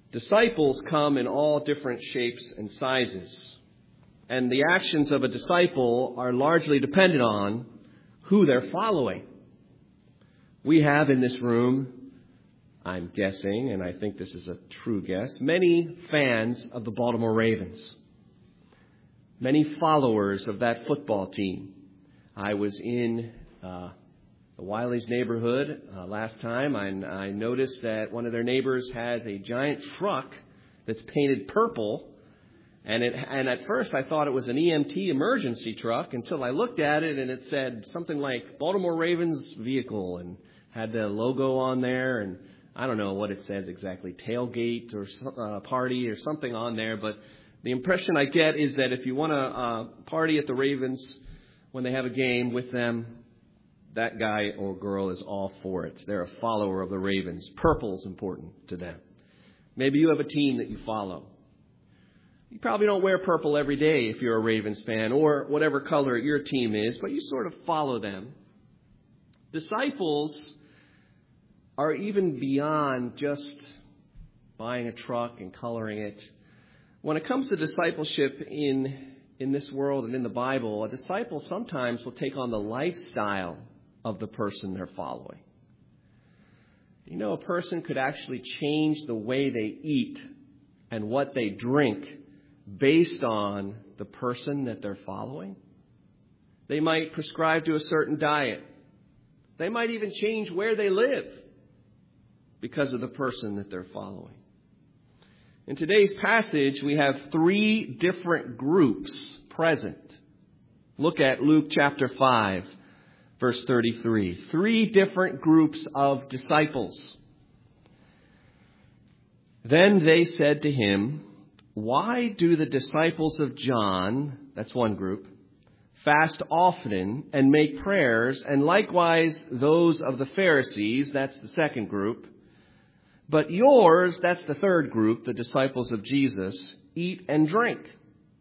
Disciples come in all different shapes and sizes, and the actions of a disciple are largely dependent on who they're following. We have in this room, I'm guessing, and I think this is a true guess, many fans of the Baltimore Ravens, many followers of that football team. I was in the Wiley's neighborhood last time. I noticed that one of their neighbors has a giant truck that's painted purple. And at first I thought it was an EMT emergency truck until I looked at it and it said something like Baltimore Ravens vehicle and had the logo on there. And I don't know what it says exactly, tailgate or party or something on there. But the impression I get is that if you want to party at the Ravens when they have a game with them, that guy or girl is all for it. They're a follower of the Ravens. Purple's important to them. Maybe you have a team that you follow. You probably don't wear purple every day if you're a Ravens fan or whatever color your team is, but you sort of follow them. Disciples are even beyond just buying a truck and coloring it. When it comes to discipleship in this world and in the Bible, a disciple sometimes will take on the lifestyle of the person they're following. You know, a person could actually change the way they eat and what they drink based on the person that they're following. They might prescribe to a certain diet. They might even change where they live because of the person that they're following. In today's passage, we have three different groups present. Look at Luke chapter 5, verse 33. Three different groups of disciples. Then they said to him, "Why do the disciples of John," that's one group, "fast often and make prayers, and likewise those of the Pharisees," that's the second group, "but yours," that's the third group, the disciples of Jesus, "eat and drink"?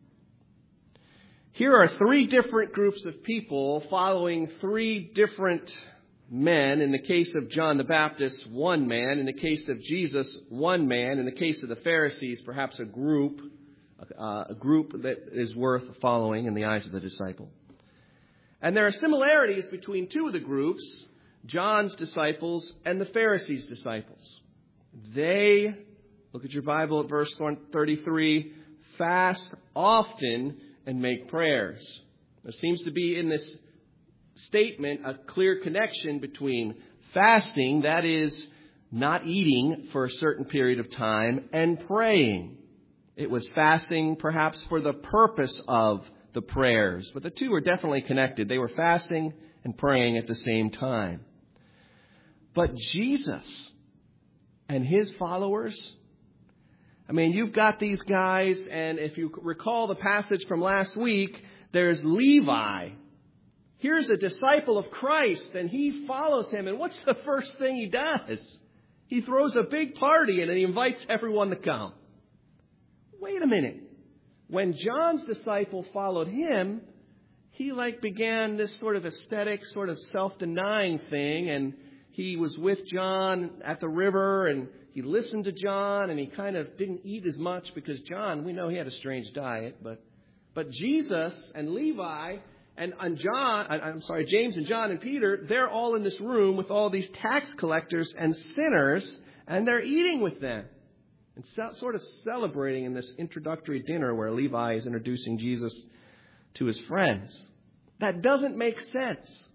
Here are three different groups of people following three different men. In the case of John the Baptist, one man. In the case of Jesus, one man. In the case of the Pharisees, perhaps a group that is worth following in the eyes of the disciple. And there are similarities between two of the groups, John's disciples and the Pharisees' disciples. They, look at your Bible at verse 33, fast often and make prayers. There seems to be in this statement a clear connection between fasting, that is, not eating for a certain period of time, and praying. It was fasting perhaps for the purpose of the prayers, but the two are definitely connected. They were fasting and praying at the same time. But Jesus and his followers, I mean, you've got these guys, and if you recall the passage from last week, there's Levi. Here's a disciple of Christ, and he follows him. And what's the first thing he does? He throws a big party, and he invites everyone to come. Wait a minute. When John's disciple followed him, he began this sort of aesthetic, sort of self-denying thing, and he was with John at the river, and he listened to John, and he kind of didn't eat as much because John, we know he had a strange diet, but Jesus and Levi and James and John and Peter, they're all in this room with all these tax collectors and sinners, and they're eating with them and sort of celebrating in this introductory dinner where Levi is introducing Jesus to his friends. That doesn't make sense.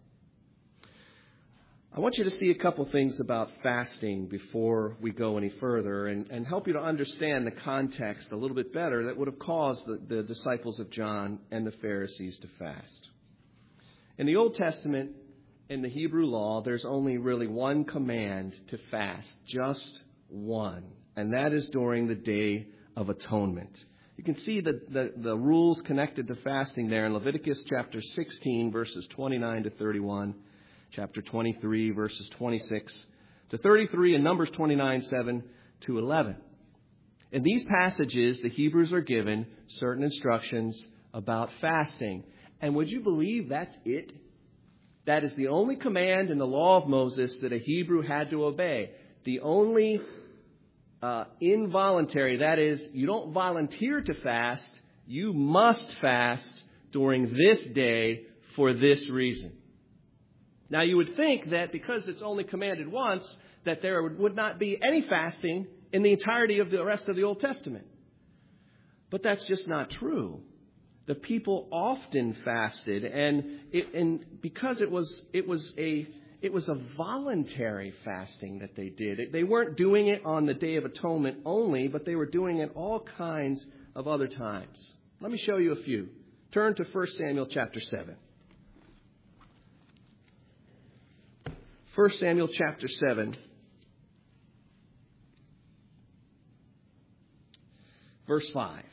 I want you to see a couple things about fasting before we go any further and help you to understand the context a little bit better that would have caused the disciples of John and the Pharisees to fast. In the Old Testament, in the Hebrew law, there's only really one command to fast, just one, and that is during the Day of Atonement. You can see the rules connected to fasting there in Leviticus chapter 16, verses 29 to 31. Chapter 23, verses 26 to 33, and Numbers 29, 7 to 11. In these passages, the Hebrews are given certain instructions about fasting. And would you believe that's it? That is the only command in the law of Moses that a Hebrew had to obey. The only involuntary. That is, you don't volunteer to fast. You must fast during this day for this reason. Now, you would think that because it's only commanded once, that there would not be any fasting in the entirety of the rest of the Old Testament. But that's just not true. The people often fasted, and because it was a voluntary fasting that they did. They weren't doing it on the Day of Atonement only, but they were doing it all kinds of other times. Let me show you a few. Turn to 1 Samuel chapter 7. 1 Samuel chapter 7, verse 5.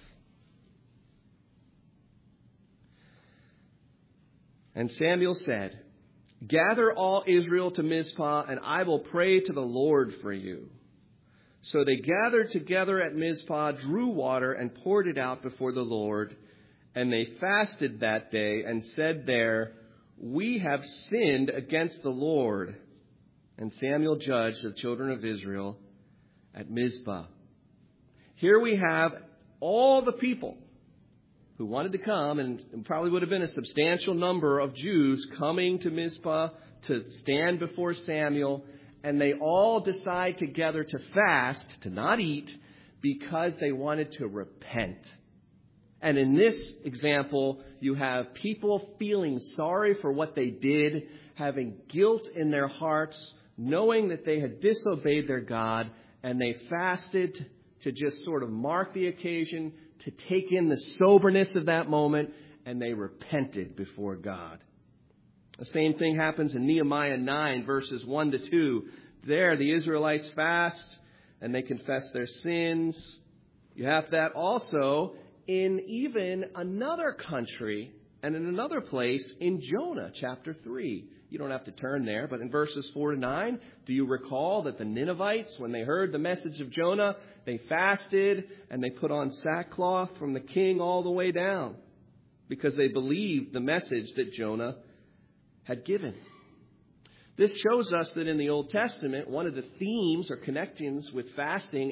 And Samuel said, "Gather all Israel to Mizpah, and I will pray to the Lord for you." So they gathered together at Mizpah, drew water, and poured it out before the Lord. And they fasted that day and said there, "We have sinned against the Lord." And Samuel judged the children of Israel at Mizpah. Here we have all the people who wanted to come, and probably would have been a substantial number of Jews coming to Mizpah to stand before Samuel, and they all decide together to fast, to not eat, because they wanted to repent. And in this example, you have people feeling sorry for what they did, having guilt in their hearts, knowing that they had disobeyed their God, and they fasted to just sort of mark the occasion, to take in the soberness of that moment, and they repented before God. The same thing happens in Nehemiah 9, verses 1 to 2. There, the Israelites fast, and they confess their sins. You have that also in even another country and in another place in Jonah, chapter 3. You don't have to turn there, but in verses 4 to 9, do you recall that the Ninevites, when they heard the message of Jonah, they fasted and they put on sackcloth from the king all the way down because they believed the message that Jonah had given. This shows us that in the Old Testament, one of the themes or connections with fasting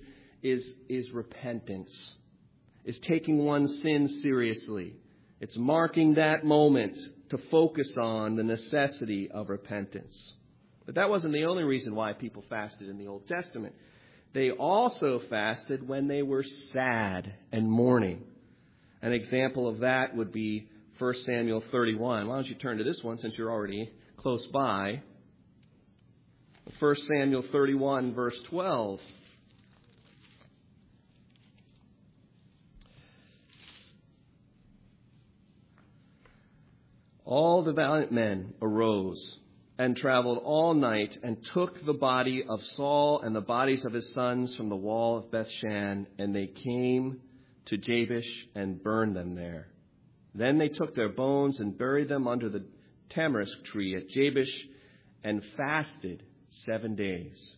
is repentance, is taking one's sin seriously. It's marking that moment to focus on the necessity of repentance. But that wasn't the only reason why people fasted in the Old Testament. They also fasted when they were sad and mourning. An example of that would be 1 Samuel 31. Why don't you turn to this one since you're already close by. 1 Samuel 31, verse 12. All the valiant men arose and traveled all night and took the body of Saul and the bodies of his sons from the wall of Bethshan, and they came to Jabesh and burned them there. Then they took their bones and buried them under the tamarisk tree at Jabesh and fasted 7 days.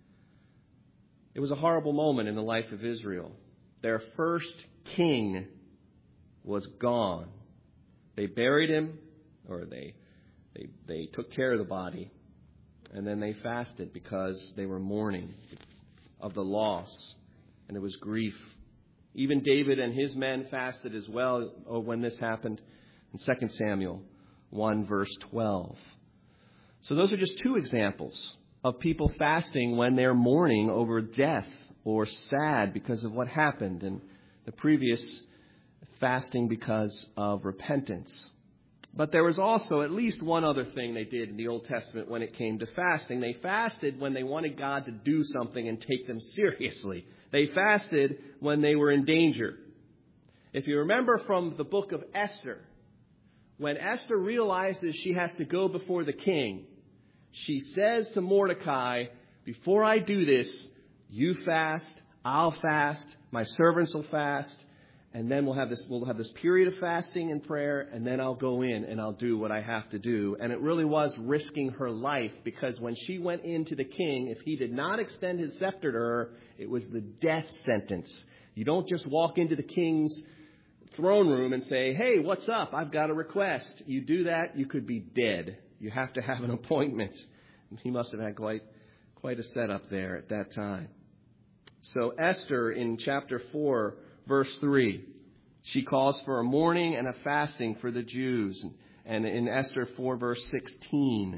It was a horrible moment in the life of Israel. Their first king was gone. They buried him, or they took care of the body, and then they fasted because they were mourning of the loss, and it was grief. Even David and his men fasted as well when this happened in 2 Samuel 1, verse 12. So those are just two examples of people fasting when they're mourning over death or sad because of what happened, and the previous fasting because of repentance. But there was also at least one other thing they did in the Old Testament when it came to fasting. They fasted when they wanted God to do something and take them seriously. They fasted when they were in danger. If you remember from the book of Esther, when Esther realizes she has to go before the king, she says to Mordecai, "Before I do this, you fast, I'll fast, my servants will fast. And then we'll have this period of fasting and prayer, and then I'll go in and I'll do what I have to do." And it really was risking her life, because when she went into the king, if he did not extend his scepter to her, it was the death sentence. You don't just walk into the king's throne room and say, "Hey, what's up? I've got a request." You do that, you could be dead. You have to have an appointment. He must have had quite a setup there at that time. So Esther in chapter 4, verse 3, she calls for a mourning and a fasting for the Jews. And in Esther 4, verse 16.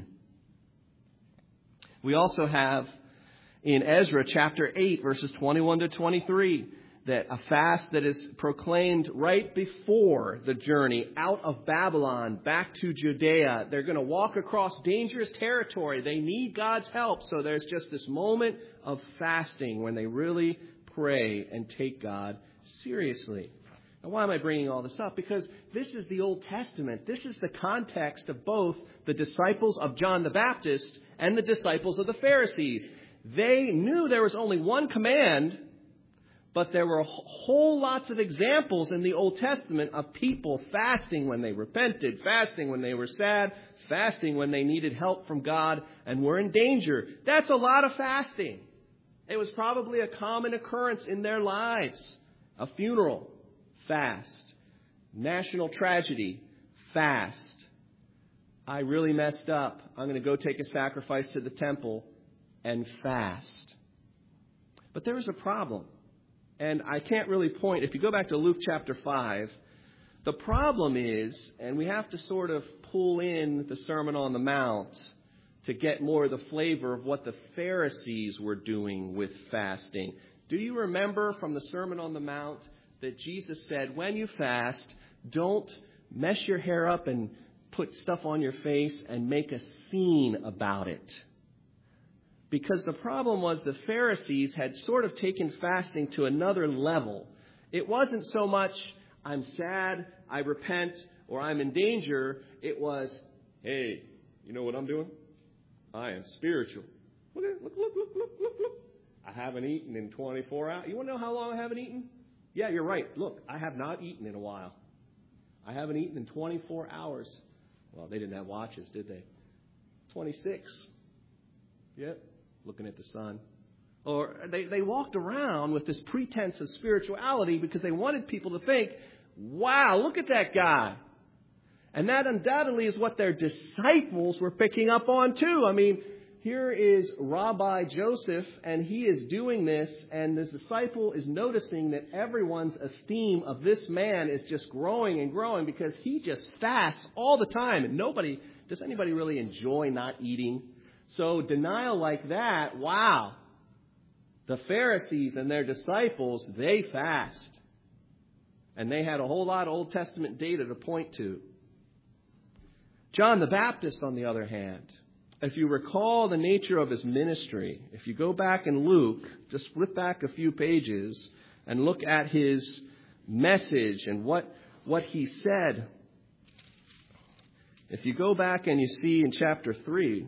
We also have in Ezra chapter 8, verses 21 to 23, that a fast that is proclaimed right before the journey out of Babylon back to Judea. They're going to walk across dangerous territory. They need God's help. So there's just this moment of fasting when they really pray and take God seriously. Now, why am I bringing all this up? Because this is the Old Testament. This is the context of both the disciples of John the Baptist and the disciples of the Pharisees. They knew there was only one command, but there were whole lots of examples in the Old Testament of people fasting when they repented, fasting when they were sad, fasting when they needed help from God and were in danger. That's a lot of fasting. It was probably a common occurrence in their lives. A funeral, fast. National tragedy, fast. I really messed up. I'm going to go take a sacrifice to the temple and fast. But there is a problem. And I can't really point. If you go back to Luke chapter 5, the problem is, and we have to sort of pull in the Sermon on the Mount to get more of the flavor of what the Pharisees were doing with fasting. Do you remember from the Sermon on the Mount that Jesus said, when you fast, don't mess your hair up and put stuff on your face and make a scene about it? Because the problem was the Pharisees had sort of taken fasting to another level. It wasn't so much, I'm sad, I repent, or I'm in danger. It was, hey, you know what I'm doing? I am spiritual. Look. I haven't eaten in 24 hours. You want to know how long I haven't eaten? Yeah, you're right. Look, I have not eaten in a while. I haven't eaten in 24 hours. Well, they didn't have watches, did they? 26. Yep. Looking at the sun. Or they walked around with this pretense of spirituality because they wanted people to think, wow, look at that guy. And that undoubtedly is what their disciples were picking up on too. I mean, here is Rabbi Joseph, and he is doing this, and this disciple is noticing that everyone's esteem of this man is just growing and growing because he just fasts all the time. And does anybody really enjoy not eating? So denial like that, wow. The Pharisees and their disciples, they fast. And they had a whole lot of Old Testament data to point to. John the Baptist, on the other hand, if you recall the nature of his ministry, if you go back in Luke, just flip back a few pages and look at his message and what he said. If you go back and you see in chapter 3,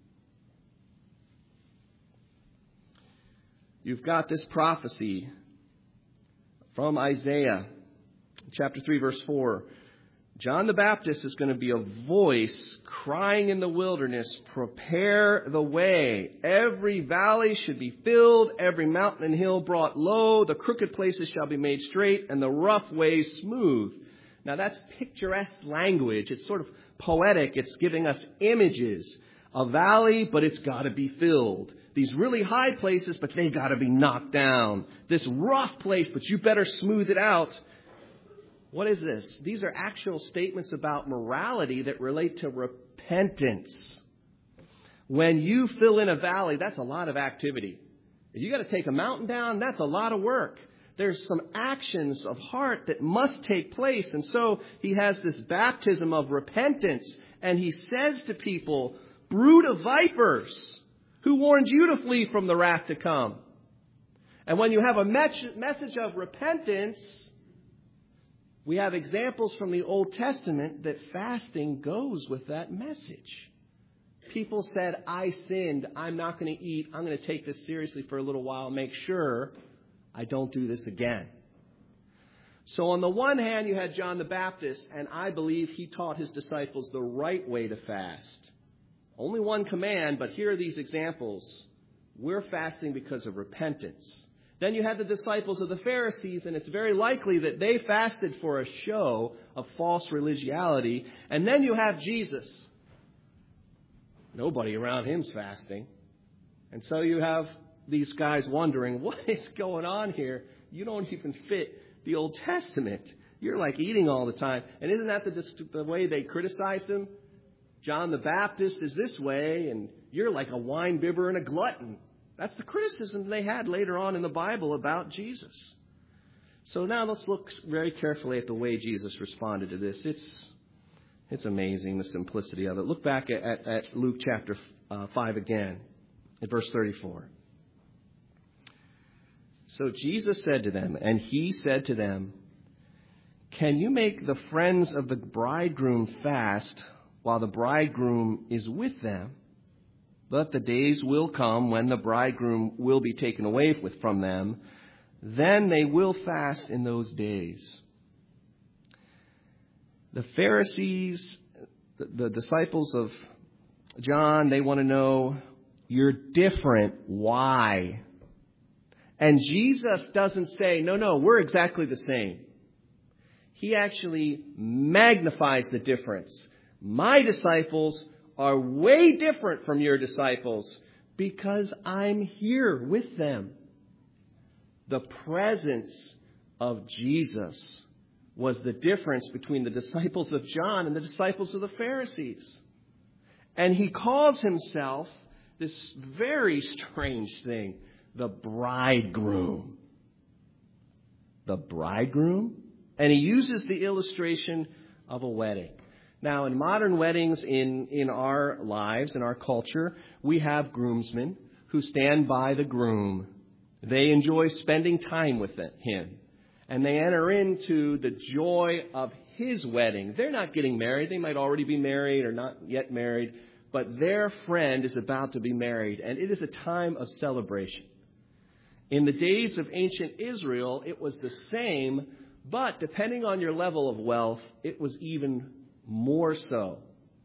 you've got this prophecy from Isaiah, chapter 3, verse 4. John the Baptist is going to be a voice crying in the wilderness, prepare the way. Every valley should be filled, every mountain and hill brought low. The crooked places shall be made straight, and the rough ways smooth. Now that's picturesque language. It's sort of poetic. It's giving us images. A valley, but it's got to be filled. These really high places, but they got to be knocked down. This rough place, but you better smooth it out. What is this? These are actual statements about morality that relate to repentance. When you fill in a valley, that's a lot of activity. If you got to take a mountain down, that's a lot of work. There's some actions of heart that must take place. And so he has this baptism of repentance. And he says to people, brood of vipers, who warned you to flee from the wrath to come? And when you have a message of repentance, we have examples from the Old Testament that fasting goes with that message. People said, I sinned. I'm not going to eat. I'm going to take this seriously for a little while and make sure I don't do this again. So on the one hand, you had John the Baptist, and I believe he taught his disciples the right way to fast. Only one command, but here are these examples. We're fasting because of repentance. Then you had the disciples of the Pharisees, and it's very likely that they fasted for a show of false religiosity. And then you have Jesus. Nobody around him's fasting. And so you have these guys wondering, what is going on here? You don't even fit the Old Testament. You're like eating all the time. And isn't that the way they criticized him? John the Baptist is this way, and you're like a wine bibber and a glutton. That's the criticism they had later on in the Bible about Jesus. So now let's look very carefully at the way Jesus responded to this. It's amazing, the simplicity of it. Look back at Luke chapter 5 again, at verse 34. So Jesus said to them, and he said to them, "Can you make the friends of the bridegroom fast while the bridegroom is with them? But the days will come when the bridegroom will be taken away from them. Then they will fast in those days." The Pharisees, the disciples of John, they want to know, you're different. Why? And Jesus doesn't say, no, we're exactly the same. He actually magnifies the difference. My disciples are way different from your disciples because I'm here with them. The presence of Jesus was the difference between the disciples of John and the disciples of the Pharisees. And he calls himself this very strange thing, the bridegroom. The bridegroom? And he uses the illustration of a wedding. Now, in modern weddings in our lives, in our culture, we have groomsmen who stand by the groom. They enjoy spending time with him. And they enter into the joy of his wedding. They're not getting married. They might already be married or not yet married. But their friend is about to be married. And it is a time of celebration. In the days of ancient Israel, it was the same. But depending on your level of wealth, it was even more so.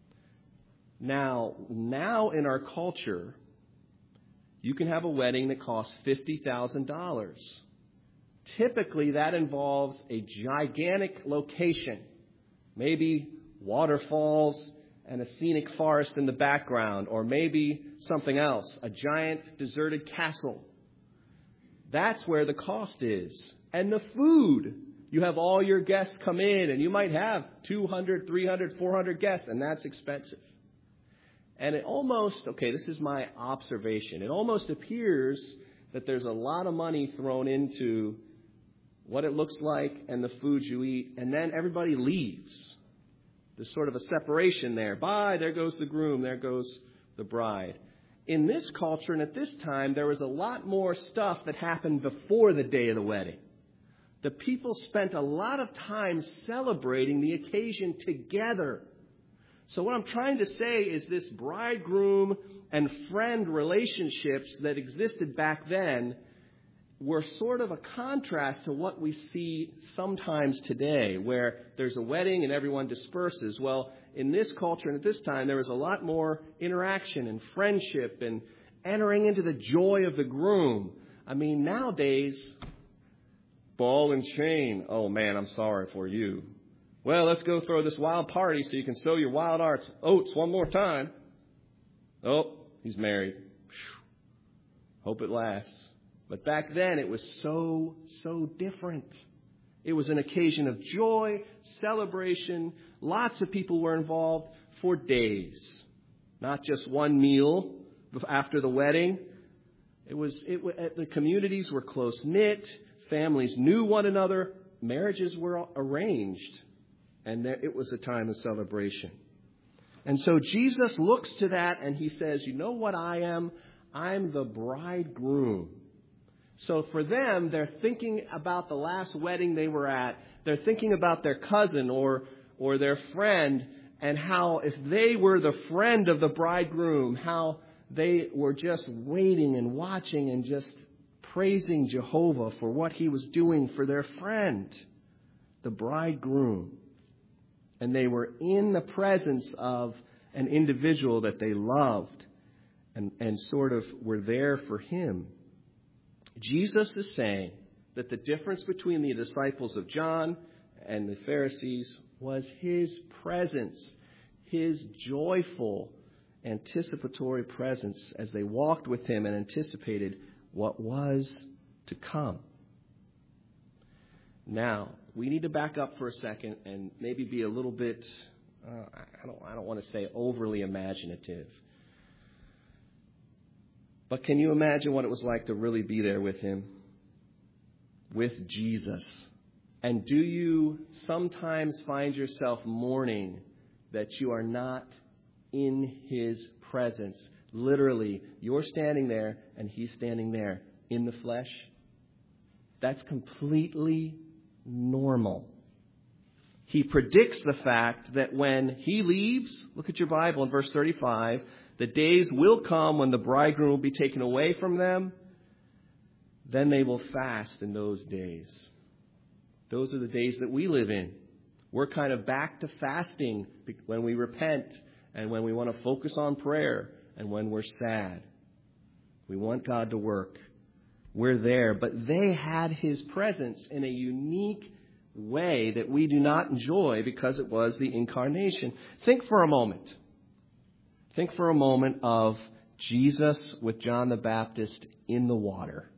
Now in our culture, you can have a wedding that costs $50,000. Typically, that involves a gigantic location, maybe waterfalls and a scenic forest in the background, or maybe something else, a giant deserted castle. That's where the cost is. And the food. You have all your guests come in, and you might have 200, 300, 400 guests, and that's expensive. And it almost, this is my observation, it almost appears that there's a lot of money thrown into what it looks like and the foods you eat, and then everybody leaves. There's sort of a separation there. Bye, there goes the groom, there goes the bride. In this culture and at this time, there was a lot more stuff that happened before the day of the wedding. The people spent a lot of time celebrating the occasion together. So what I'm trying to say is this bridegroom and friend relationships that existed back then were sort of a contrast to what we see sometimes today, where there's a wedding and everyone disperses. Well, in this culture and at this time, there was a lot more interaction and friendship and entering into the joy of the groom. I mean, nowadays, ball and chain. Oh, man, I'm sorry for you. Well, let's go throw this wild party so you can sow your wild oats one more time. Oh, he's married. Hope it lasts. But back then, it was so different. It was an occasion of joy, celebration. Lots of people were involved for days. Not just one meal after the wedding. The communities were close-knit. Families knew one another. Marriages were arranged. And it was a time of celebration. And so Jesus looks to that and he says, you know what I am? I'm the bridegroom. So for them, they're thinking about the last wedding they were at. They're thinking about their cousin or their friend, and how if they were the friend of the bridegroom, how they were just waiting and watching and just praising Jehovah for what he was doing for their friend, the bridegroom. And they were in the presence of an individual that they loved and sort of were there for him. Jesus is saying that the difference between the disciples of John and the Pharisees was his presence, his joyful, anticipatory presence as they walked with him and anticipated what was to come. Now, we need to back up for a second and maybe be a little bit, I don't want to say overly imaginative. But can you imagine what it was like to really be there with him? With Jesus. And do you sometimes find yourself mourning that you are not in his presence? Literally, you're standing there and he's standing there in the flesh. That's completely normal. He predicts the fact that when he leaves, look at your Bible in verse 35, the days will come when the bridegroom will be taken away from them. Then they will fast in those days. Those are the days that we live in. We're kind of back to fasting when we repent and when we want to focus on prayer and when we're sad. We want God to work. We're there. But they had his presence in a unique way that we do not enjoy because it was the incarnation. Think for a moment. Think for a moment of Jesus with John the Baptist in the water.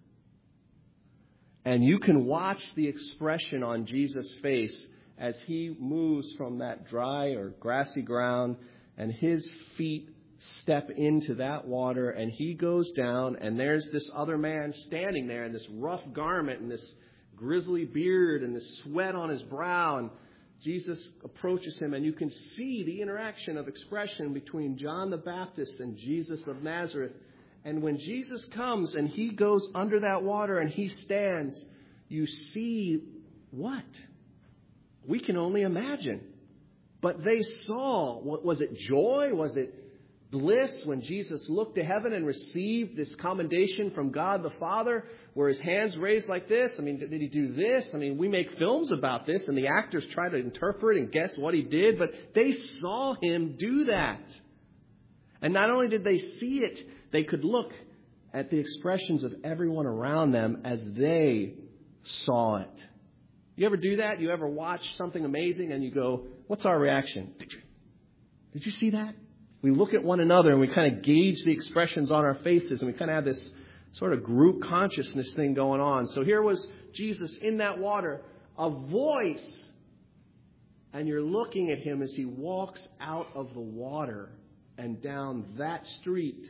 And you can watch the expression on Jesus' face as he moves from that dry or grassy ground and his feet step into that water and he goes down and there's this other man standing there in this rough garment and this grizzly beard and the sweat on his brow. And Jesus approaches him and you can see the interaction of expression between John the Baptist and Jesus of Nazareth. And when Jesus comes and he goes under that water and he stands, you see what? We can only imagine. But they saw, was it joy? Was it bliss when Jesus looked to heaven and received this commendation from God the Father? Were his hands raised like this? I mean, did he do this? I mean, we make films about this and the actors try to interpret and guess what he did, but they saw him do that. And not only did they see it, they could look at the expressions of everyone around them as they saw it. You ever do that? You ever watch something amazing and you go, what's our reaction? Did you see that? We look at one another and we kind of gauge the expressions on our faces and we kind of have this sort of group consciousness thing going on. So here was Jesus in that water, a voice, and you're looking at him as he walks out of the water and down that street.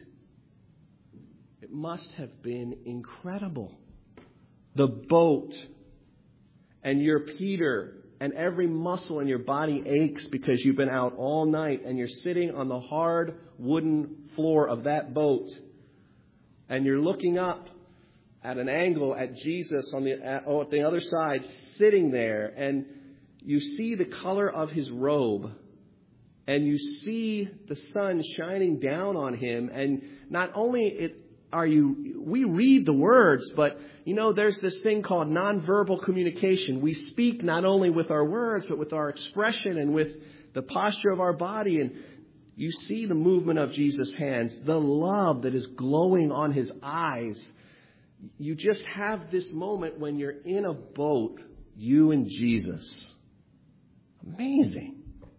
It must have been incredible. The boat, and you're Peter, and every muscle in your body aches because you've been out all night and you're sitting on the hard wooden floor of that boat. And you're looking up at an angle at Jesus on the other side, sitting there, and you see the color of his robe. And you see the sun shining down on him. And not only we read the words, but, there's this thing called nonverbal communication. We speak not only with our words, but with our expression and with the posture of our body. And you see the movement of Jesus' hands, the love that is glowing on his eyes. You just have this moment when you're in a boat, you and Jesus. Amazing.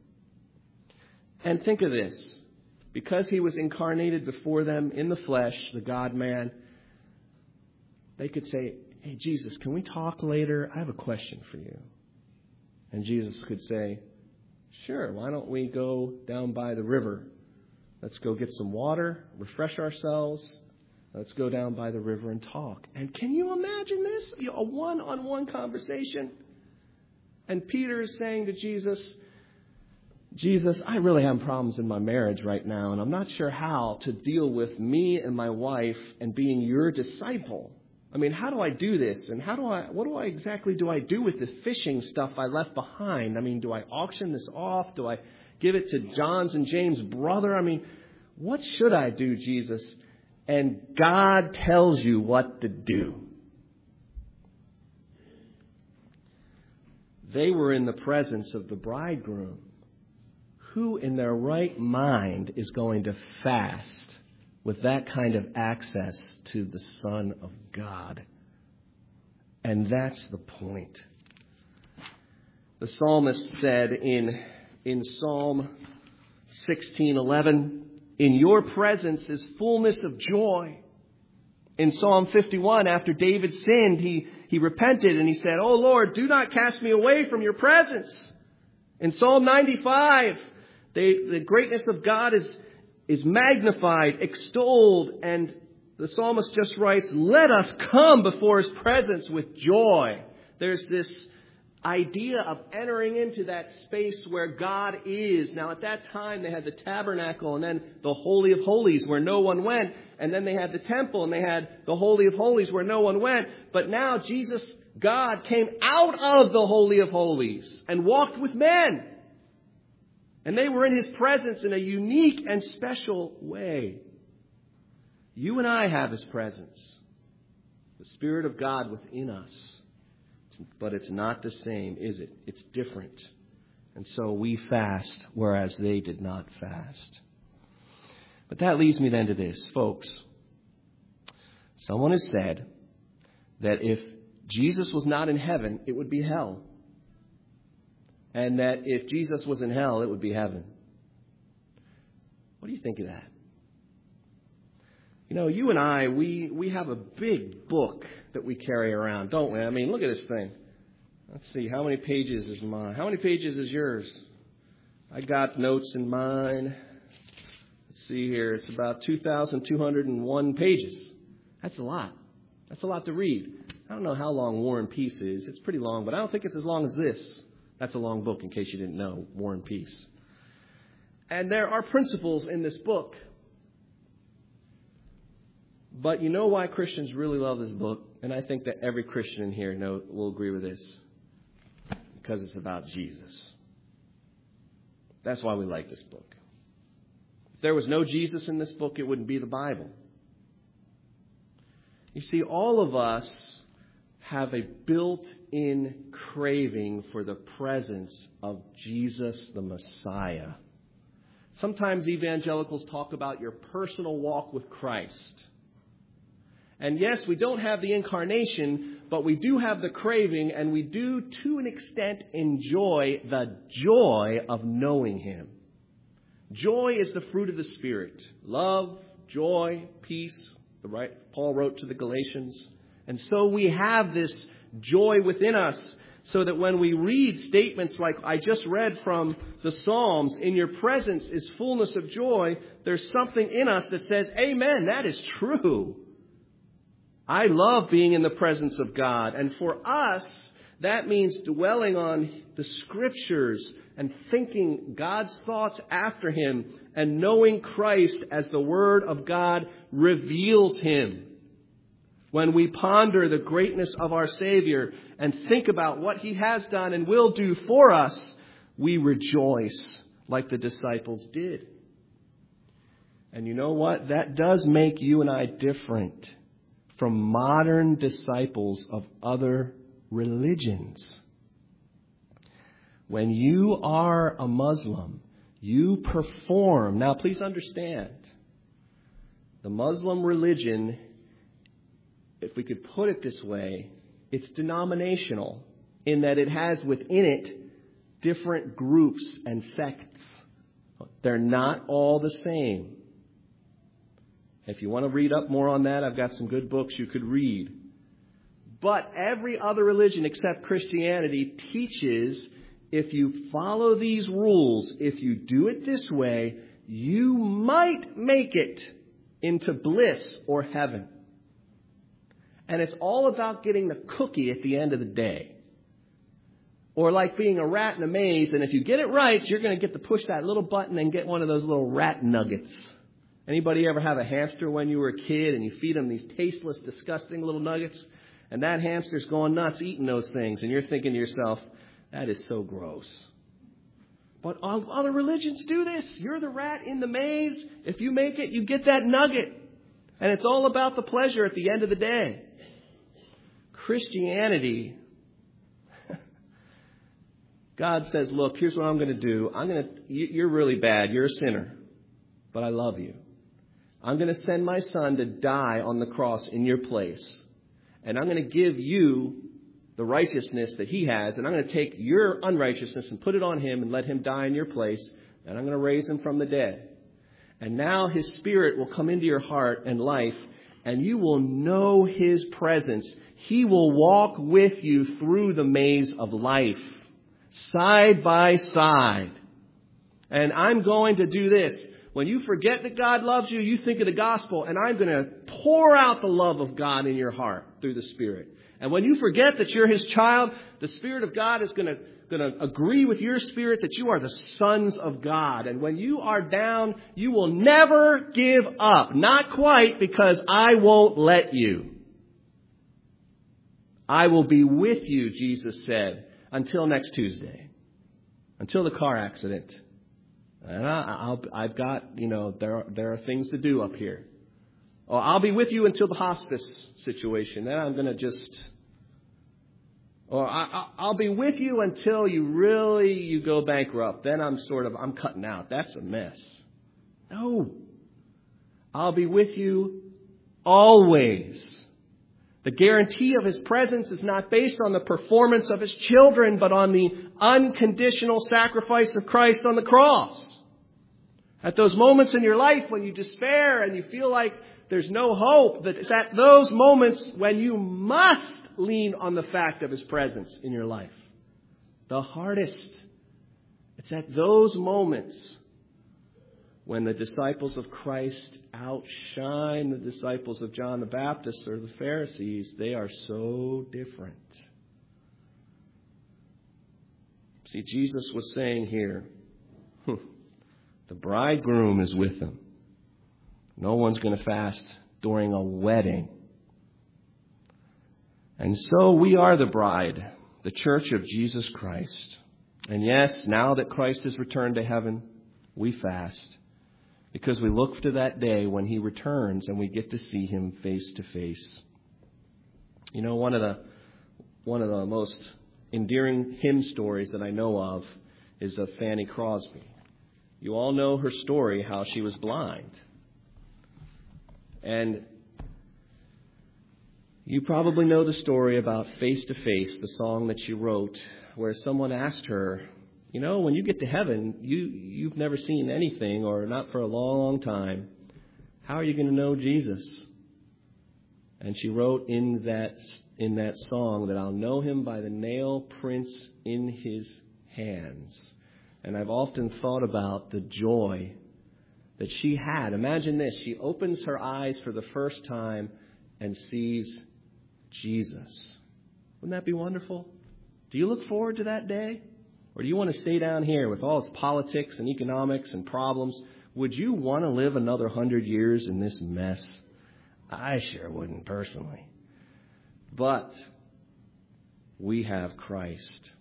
And think of this. Because he was incarnated before them in the flesh, the God-man, they could say, hey, Jesus, can we talk later? I have a question for you. And Jesus could say, sure, why don't we go down by the river? Let's go get some water, refresh ourselves. Let's go down by the river and talk. And can you imagine this? A one-on-one conversation. And Peter is saying to Jesus, I really have problems in my marriage right now, and I'm not sure how to deal with me and my wife and being your disciple. I mean, how do I do this? And what exactly do I do with the fishing stuff I left behind? I mean, do I auction this off? Do I give it to John's and James' brother? I mean, what should I do, Jesus? And God tells you what to do. They were in the presence of the bridegroom. Who in their right mind is going to fast with that kind of access to the Son of God? And that's the point. The psalmist said in Psalm 16:11, in your presence is fullness of joy. In Psalm 51, after David sinned, he repented and he said, "Oh Lord, do not cast me away from your presence." In Psalm 95, the greatness of God is magnified, extolled, and the psalmist just writes, "Let us come before his presence with joy." There's this idea of entering into that space where God is. Now, at that time, they had the tabernacle and then the Holy of Holies where no one went. And then they had the temple and they had the Holy of Holies where no one went. But now Jesus, God, came out of the Holy of Holies and walked with men. And they were in his presence in a unique and special way. You and I have his presence, the Spirit of God within us. But it's not the same, is it? It's different. And so we fast, whereas they did not fast. But that leads me then to this, folks. Someone has said that if Jesus was not in heaven, it would be hell. And that if Jesus was in hell, it would be heaven. What do you think of that? You know, you and I, we have a big book that we carry around, don't we? I mean, look at this thing. Let's see, how many pages is mine? How many pages is yours? I got notes in mine. Let's see here. It's about 2,201 pages. That's a lot. That's a lot to read. I don't know how long War and Peace is. It's pretty long, but I don't think it's as long as this. That's a long book, in case you didn't know, War and Peace. And there are principles in this book. But you know why Christians really love this book? And I think that every Christian in here will agree with this. Because it's about Jesus. That's why we like this book. If there was no Jesus in this book, it wouldn't be the Bible. You see, all of us have a built-in craving for the presence of Jesus the Messiah. Sometimes evangelicals talk about your personal walk with Christ. And yes, we don't have the incarnation, but we do have the craving, and we do, to an extent, enjoy the joy of knowing him. Joy is the fruit of the Spirit. Love, joy, peace. Paul wrote to the Galatians. And so we have this joy within us, so that when we read statements like I just read from the Psalms, "In your presence is fullness of joy," there's something in us that says, "Amen, that is true. I love being in the presence of God." And for us, that means dwelling on the Scriptures and thinking God's thoughts after him and knowing Christ as the Word of God reveals him. When we ponder the greatness of our Savior and think about what he has done and will do for us, we rejoice like the disciples did. And you know what? That does make you and I different from modern disciples of other religions. When you are a Muslim, you perform. Now, please understand, the Muslim religion, if we could put it this way, it's denominational in that it has within it different groups and sects. They're not all the same. If you want to read up more on that, I've got some good books you could read. But every other religion except Christianity teaches if you follow these rules, if you do it this way, you might make it into bliss or heaven. And it's all about getting the cookie at the end of the day. Or like being a rat in a maze, and if you get it right, you're going to get to push that little button and get one of those little rat nuggets. Anybody ever have a hamster when you were a kid and you feed them these tasteless, disgusting little nuggets? And that hamster's going nuts eating those things. And you're thinking to yourself, that is so gross. But other religions do this. You're the rat in the maze. If you make it, you get that nugget. And it's all about the pleasure at the end of the day. Christianity, God says, look, here's what I'm going to do. You're really bad. You're a sinner. But I love you. I'm going to send my son to die on the cross in your place. And I'm going to give you the righteousness that he has. And I'm going to take your unrighteousness and put it on him and let him die in your place. And I'm going to raise him from the dead. And now his Spirit will come into your heart and life. and you will know His presence. He will walk with you through the maze of life, side by side. And I'm going to do this. When you forget that God loves you, you think of the gospel, and I'm going to pour out the love of God in your heart through the Spirit. And when you forget that you're His child, the Spirit of God is going to agree with your spirit that you are the sons of God. And when you are down, you will never give up. Not quite, because I won't let you. I will be with you, Jesus said, until next Tuesday, until the car accident. And I've got, there are things to do up here. Or I'll be with you until the hospice situation. Then I'm going to I'll be with you until you go bankrupt. Then I'm cutting out. That's a mess. No. I'll be with you always. The guarantee of His presence is not based on the performance of His children, but on the unconditional sacrifice of Christ on the cross. At those moments in your life when you despair and you feel like there's no hope, that it's at those moments when you must lean on the fact of His presence in your life. The hardest. It's at those moments when the disciples of Christ outshine the disciples of John the Baptist or the Pharisees. They are so different. See, Jesus was saying here, the bridegroom is with them. No one's going to fast during a wedding. And so we are the bride, the church of Jesus Christ. And yes, now that Christ has returned to heaven, we fast because we look to that day when He returns and we get to see Him face to face. One of the most endearing hymn stories that I know of is of Fanny Crosby. You all know her story, how she was blind. And you probably know the story about Face to Face, the song that she wrote, where someone asked her, when you get to heaven, you've never seen anything, or not for a long, long time. How are you going to know Jesus? And she wrote in that song that I'll know Him by the nail prints in His hands. And I've often thought about the joy that she had. Imagine this. She opens her eyes for the first time and sees Jesus. Wouldn't that be wonderful? Do you look forward to that day? Or do you want to stay down here with all its politics and economics and problems? Would you want to live another 100 years in this mess? I sure wouldn't personally. But we have Christ.